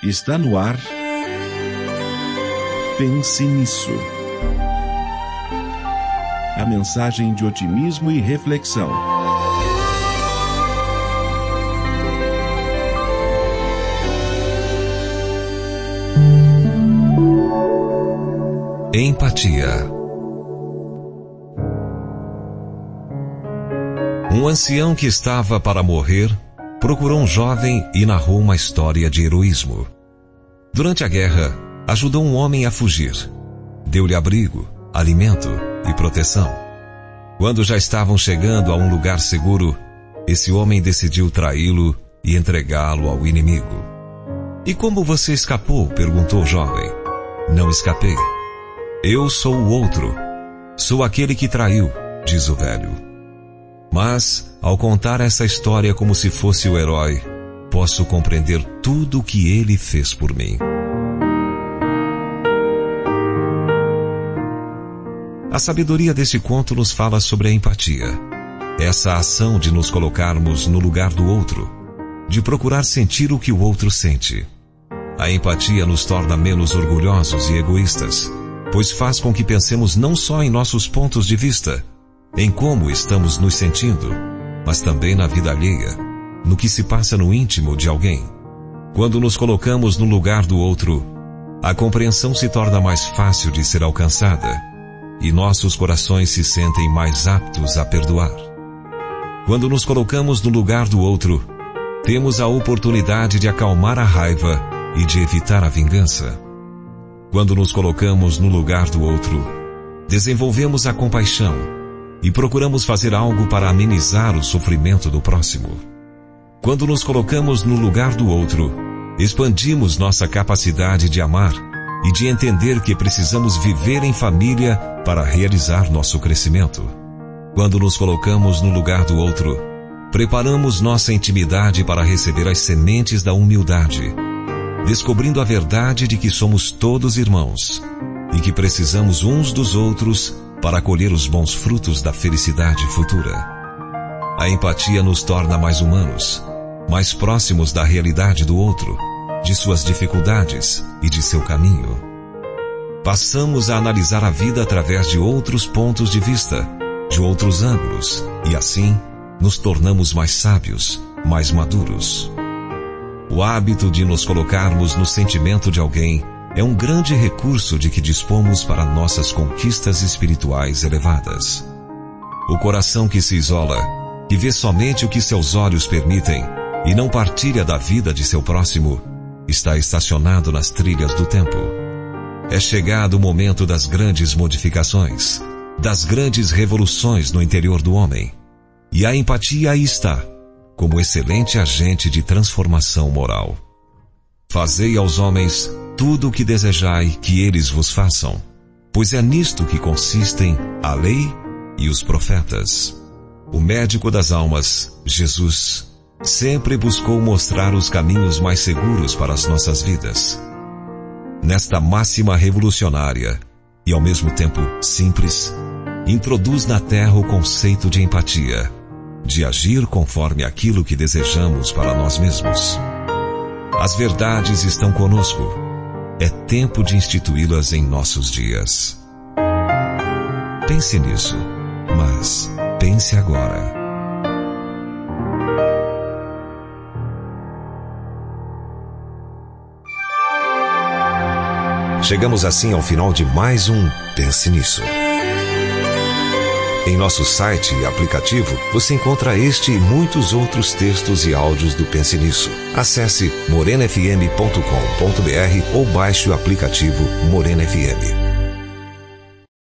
Está no ar. Pense nisso. A mensagem de otimismo e reflexão. Empatia. Um ancião que estava para morrer procurou um jovem e narrou uma história de heroísmo. Durante a guerra, ajudou um homem a fugir. Deu-lhe abrigo, alimento e proteção. Quando já estavam chegando a um lugar seguro, esse homem decidiu traí-lo e entregá-lo ao inimigo. "E como você escapou?", perguntou o jovem. "Não escapei. Eu sou o outro. Sou aquele que traiu", diz o velho. Mas, ao contar essa história como se fosse o herói, posso compreender tudo o que ele fez por mim. A sabedoria desse conto nos fala sobre a empatia. Essa ação de nos colocarmos no lugar do outro, de procurar sentir o que o outro sente. A empatia nos torna menos orgulhosos e egoístas, pois faz com que pensemos não só em nossos pontos de vista, em como estamos nos sentindo, mas também na vida alheia, no que se passa no íntimo de alguém. Quando nos colocamos no lugar do outro, a compreensão se torna mais fácil de ser alcançada e nossos corações se sentem mais aptos a perdoar. Quando nos colocamos no lugar do outro, temos a oportunidade de acalmar a raiva e de evitar a vingança. Quando nos colocamos no lugar do outro, desenvolvemos a compaixão e procuramos fazer algo para amenizar o sofrimento do próximo. Quando nos colocamos no lugar do outro, expandimos nossa capacidade de amar e de entender que precisamos viver em família para realizar nosso crescimento. Quando nos colocamos no lugar do outro, preparamos nossa intimidade para receber as sementes da humildade, descobrindo a verdade de que somos todos irmãos e que precisamos uns dos outros para colher os bons frutos da felicidade futura. A empatia nos torna mais humanos, mais próximos da realidade do outro, de suas dificuldades e de seu caminho. Passamos a analisar a vida através de outros pontos de vista, de outros ângulos, e assim nos tornamos mais sábios, mais maduros. O hábito de nos colocarmos no sentimento de alguém é um grande recurso de que dispomos para nossas conquistas espirituais elevadas. O coração que se isola, que vê somente o que seus olhos permitem e não partilha da vida de seu próximo, está estacionado nas trilhas do tempo. É chegado o momento das grandes modificações, das grandes revoluções no interior do homem. E a empatia aí está, como excelente agente de transformação moral. Fazei aos homens tudo o que desejai que eles vos façam, pois é nisto que consistem a lei e os profetas. O médico das almas, Jesus, sempre buscou mostrar os caminhos mais seguros para as nossas vidas. Nesta máxima revolucionária, e ao mesmo tempo simples, introduz na Terra o conceito de empatia, de agir conforme aquilo que desejamos para nós mesmos. As verdades estão conosco. É tempo de instituí-las em nossos dias. Pense nisso, mas pense agora. Chegamos assim ao final de mais um Pense Nisso. Em nosso site e aplicativo, você encontra este e muitos outros textos e áudios do Pense Nisso. Acesse morenafm.com.br ou baixe o aplicativo Morena FM.